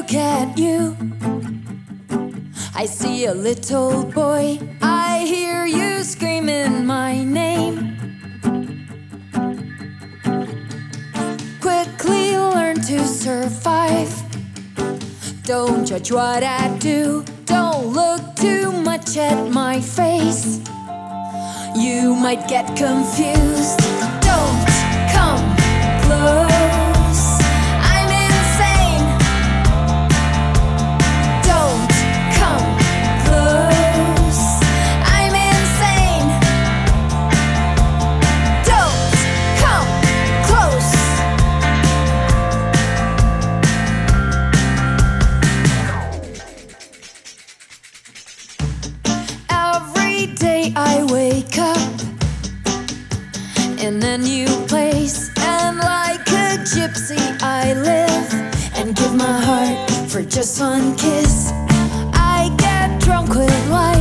look at you, I see a little boy. I hear you screaming my name. Quickly learn to survive. Don't judge what I do. Don't look too much at my face. You might get confused. Don't come close. I'm insane. Don't come close. I'm insane. Don't come close. Every day I wake up in a new place, and like a gypsy I live and give my heart for just one kiss. I get drunk with life.